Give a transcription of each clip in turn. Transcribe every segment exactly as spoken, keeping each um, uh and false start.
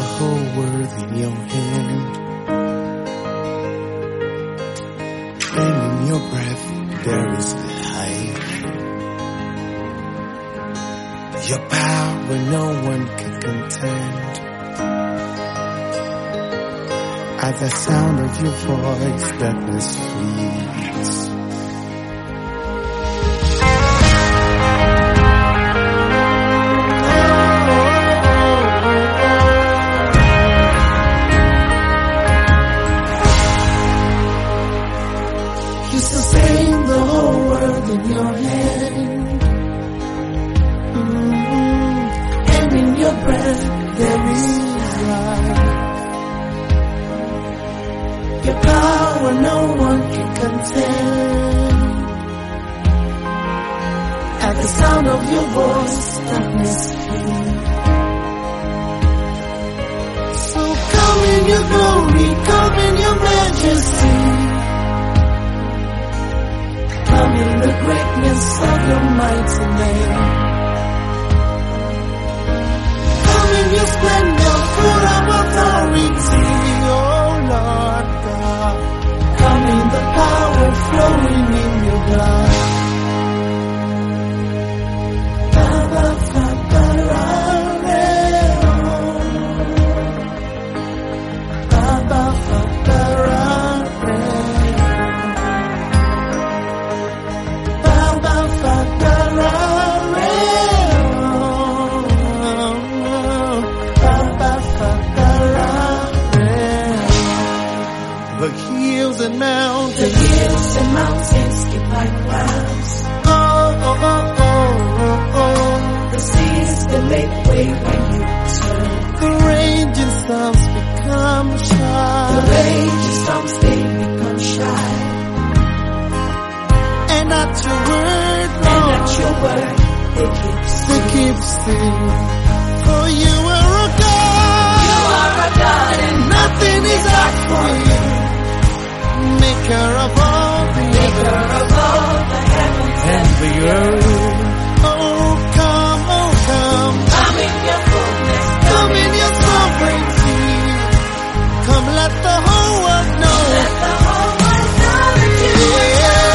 whole world in your hand, and in your breath there is life. Your power no one can contend. At the sound of your voice, darkness flees. You sustain the whole world in your hand, mm-hmm. And in your breath there is life. Your power no one can contend. At the sound of your voice, darkness flees. So come in your glory, come in your majesty. Come in the greatness of your mighty name. Come in your splendor, full of authority, oh Lord God. Come in the power flowing in your blood. Baba, Baba, Baba, the hills and mountains, the hills and mountains skip like clouds. Oh, oh, oh, oh, oh. The seas that make way when you turn. The raging storms become shy. The raging storms they become shy. And at your word, Lord, and at your word they keep still. They keep still. For you are a God. You are a God, and nothing is hard for you. Maker of all the Maker of all the heavens and the earth. Oh come, oh come. Come in your fullness, come in your sovereignty. Come let the whole world know. Let the whole world know that you are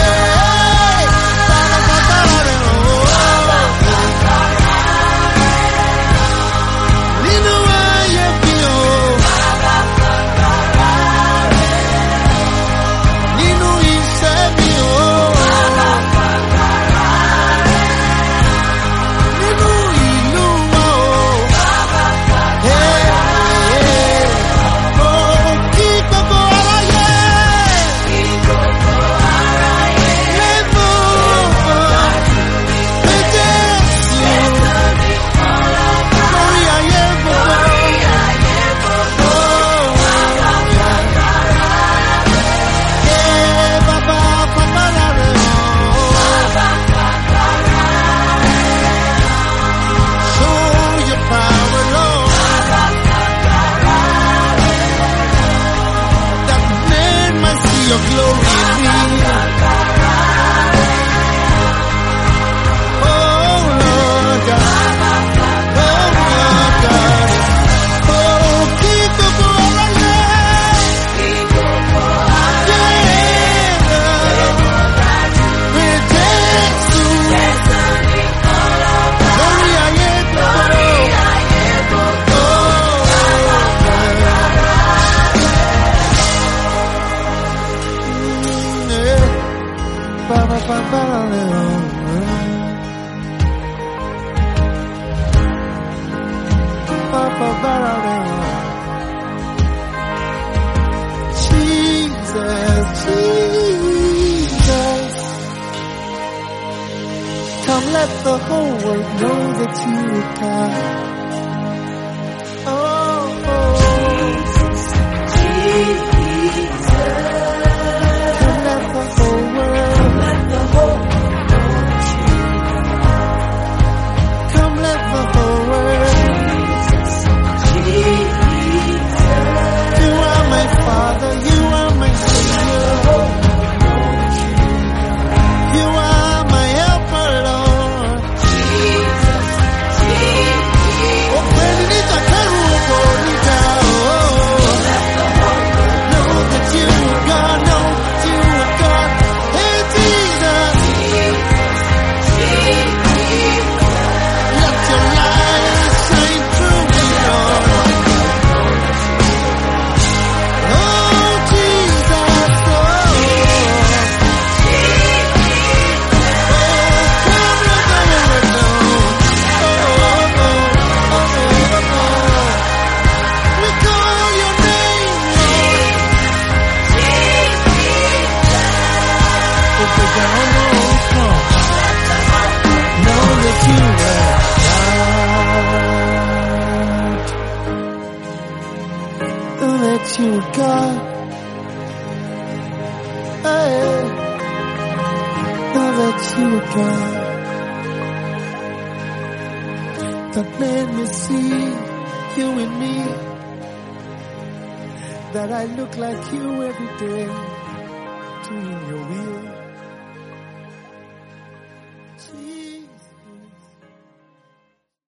your glory in me. Oh Lord God, oh Lord God, oh keep the boy alive. Jesus, Jesus, come let the whole world know that you are God. Oh, oh. Jesus, Jesus, come let the whole world, come let the whole world know that you are God. Come let the whole world. Jesus, Jesus, you are my Father, you are my Savior. You are my helper, Lord. Jesus, Jesus. you were God. Hey, now that you were God, that made me see you in me, that I look like you every day, doing your will.